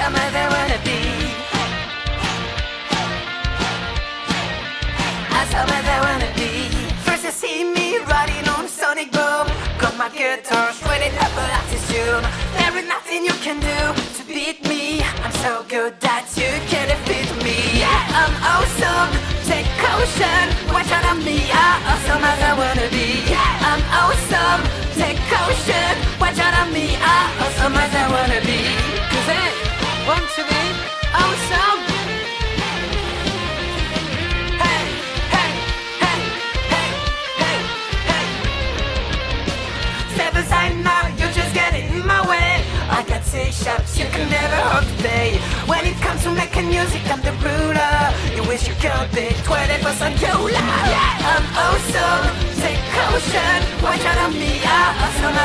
awesome as I wanna be. Awesome as I wanna be. First you see me riding on a sonic boom. Got my guitar straight up a attitude. There is nothing you can do to beat me. I'm so good that you can't defeat me. Yeah, I'm awesome, take caution. Watch out on me, I'm awesome as I wanna be. Yeah, I'm awesome, take caution. Watch out on me, I'm awesome as I wanna be. 'Cause I want to be awesome. Hey, hey, hey, hey, hey, hey. Step aside now, you're just getting in my way. I got C-sharps, you can never hope to play. When it comes to making music, I'm the ruler. You wish you could be 20% cooler. Yeah, I'm awesome, take caution. Watch out on me, I'm awesome